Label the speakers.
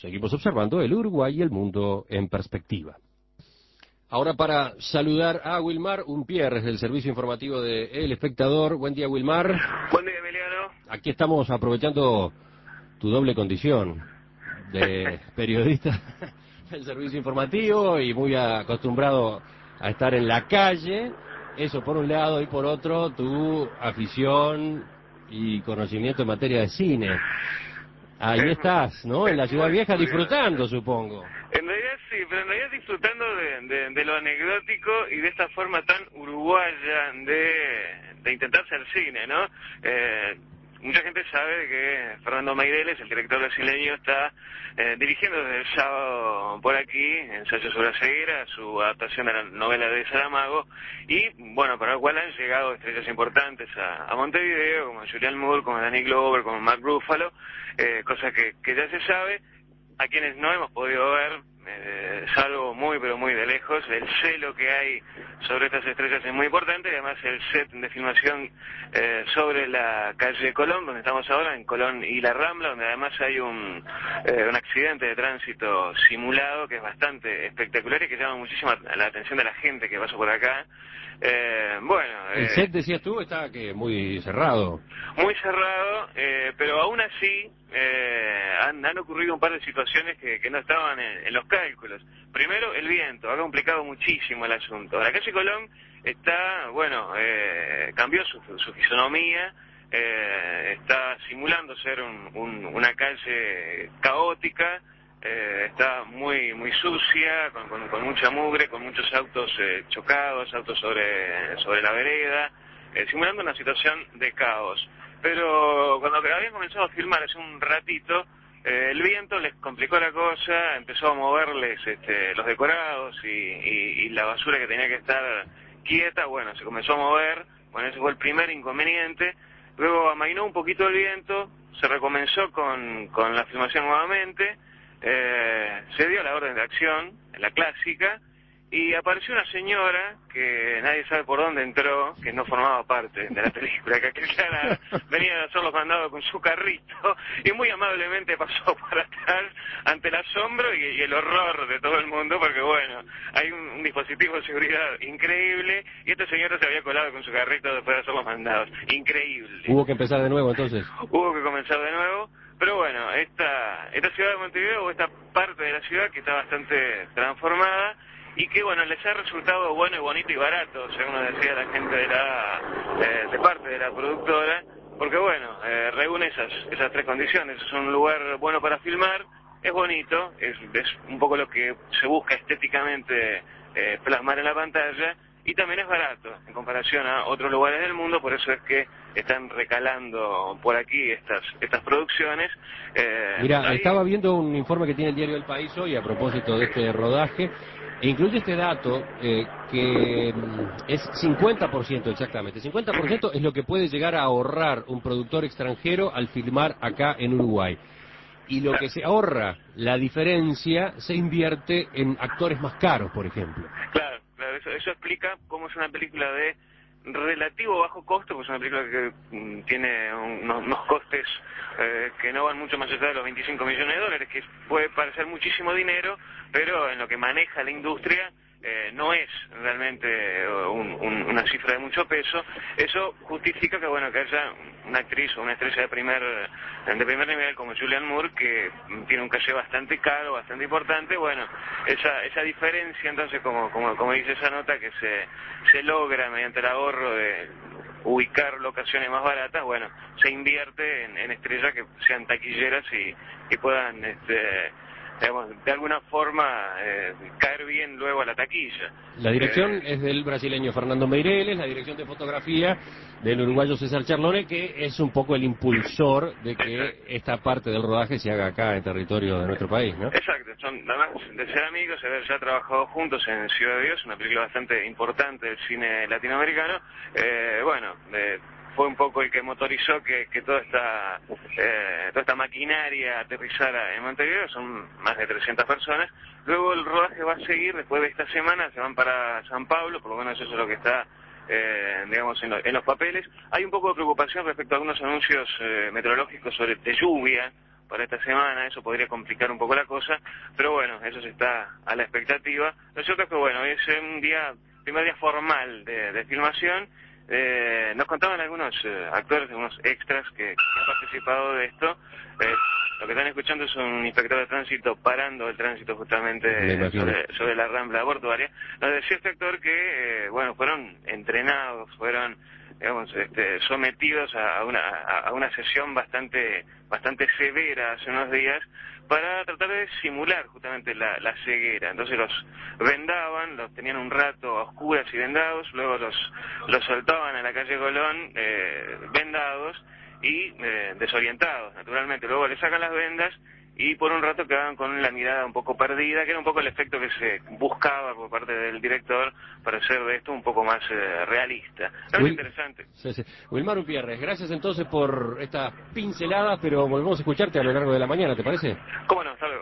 Speaker 1: seguimos observando el Uruguay y el mundo en perspectiva. Ahora para saludar a Wilmar Umpierres del servicio informativo de El Espectador. Buen día, Wilmar.
Speaker 2: Buen día, Emiliano.
Speaker 1: Aquí estamos aprovechando tu doble condición de periodista del servicio informativo y muy acostumbrado a estar en la calle. Eso por un lado, y por otro, tu afición y conocimiento en materia de cine. Ahí estás, ¿no? En la Ciudad Vieja disfrutando, supongo.
Speaker 2: En realidad sí, pero en realidad disfrutando de lo anecdótico y de esta forma tan uruguaya de intentar hacer cine, ¿no? Mucha gente sabe que Fernando Meireles, el director brasileño, está dirigiendo desde el sábado por aquí, Ensayo sobre la ceguera, su adaptación a la novela de Saramago, y bueno, para lo cual han llegado estrellas importantes a Montevideo, como Julianne Moore, como Danny Glover, como Mark Ruffalo, cosa que ya se sabe. A quienes no hemos podido ver, salvo muy pero muy de lejos, el celo que hay sobre estas estrellas es muy importante, y además el set de filmación sobre la calle Colón, donde estamos ahora, en Colón y La Rambla, donde además hay un accidente de tránsito simulado que es bastante espectacular y que llama muchísimo la atención de la gente que pasa por acá.
Speaker 1: El set, decías tú, está que muy cerrado.
Speaker 2: Muy cerrado, pero aún así han ocurrido un par de situaciones que no estaban en los cálculos. Primero, el viento ha complicado muchísimo el asunto. La calle Colón está, cambió su fisonomía, está simulando ser una calle caótica. Está muy sucia, con mucha mugre, con muchos autos chocados, autos sobre la vereda, simulando una situación de caos. Pero cuando habían comenzado a filmar hace un ratito, el viento les complicó la cosa, empezó a moverles los decorados y la basura que tenía que estar quieta, se comenzó a mover. Ese fue el primer inconveniente. Luego amainó un poquito el viento, se recomenzó con la filmación nuevamente. Se dio la orden de acción, la clásica, y apareció una señora que nadie sabe por dónde entró, que no formaba parte de la película, que clara, venía de hacer los mandados con su carrito, y muy amablemente pasó para atrás ante el asombro y el horror de todo el mundo, porque hay un dispositivo de seguridad increíble, y esta señora se había colado con su carrito después de hacer los mandados. Increíble.
Speaker 1: ¿Hubo que empezar de nuevo entonces?
Speaker 2: Hubo que comenzar de nuevo. Pero esta ciudad de Montevideo, o esta parte de la ciudad que está bastante transformada y que les ha resultado bueno y bonito y barato, según nos decía la gente de parte de la productora, porque reúne esas tres condiciones. Es un lugar bueno para filmar, es bonito, es un poco lo que se busca estéticamente plasmar en la pantalla, y también es barato en comparación a otros lugares del mundo. Por eso es que están recalando por aquí estas producciones.
Speaker 1: Mira, estaba viendo un informe que tiene el diario El País hoy a propósito de este rodaje, e incluye este dato que es 50% exactamente. 50% es lo que puede llegar a ahorrar un productor extranjero al filmar acá en Uruguay. Y lo que se ahorra, la diferencia, se invierte en actores más caros, por ejemplo.
Speaker 2: Claro, eso explica cómo es una película de relativo bajo costo, pues es una película que tiene unos costes que no van mucho más allá de los 25 millones de dólares, que puede parecer muchísimo dinero, pero en lo que maneja la industria no es realmente una cifra de mucho peso. Eso justifica que que haya una actriz o una estrella de primer nivel como Julianne Moore, que tiene un caché bastante caro, bastante importante. Esa diferencia, entonces, como dice esa nota, que se logra mediante el ahorro de ubicar locaciones más baratas, se invierte en estrellas que sean taquilleras y puedan de alguna forma caer bien luego a la taquilla.
Speaker 1: La dirección es del brasileño Fernando Meireles, la dirección de fotografía del uruguayo César Charlone, que es un poco el impulsor de que esta parte del rodaje se haga acá en territorio de nuestro país, ¿no?
Speaker 2: Exacto, son además de ser amigos, de haber ya trabajado juntos en Ciudad de Dios, una película bastante importante del cine latinoamericano. Fue un poco el que motorizó que toda esta maquinaria aterrizara en Montevideo. Son más de 300 personas. Luego el rodaje va a seguir, después de esta semana se van para San Pablo, por lo menos eso es lo que está en los papeles. Hay un poco de preocupación respecto a algunos anuncios meteorológicos de lluvia para esta semana, eso podría complicar un poco la cosa, pero bueno, eso se está a la expectativa. Lo cierto es que bueno, es un primer día formal de filmación. Nos contaban algunos actores, algunos extras que han participado de esto. Lo que están escuchando es un inspector de tránsito parando el tránsito justamente sobre la Rambla portuaria. Nos decía este actor que, bueno, fueron entrenados, fueron, digamos, sometidos a una sesión bastante severa hace unos días para tratar de simular justamente la ceguera. Entonces los vendaban, los tenían un rato a oscuras y vendados, luego los soltaban a la calle Colón vendados y desorientados, naturalmente. Luego le sacan las vendas y por un rato quedaban con la mirada un poco perdida, que era un poco el efecto que se buscaba por parte del director para hacer de esto un poco más realista. Es interesante.
Speaker 1: Sí. Wilmar Upierres, gracias entonces por estas pinceladas, pero volvemos a escucharte a lo largo de la mañana, ¿te parece?
Speaker 2: ¿Cómo no? Hasta luego.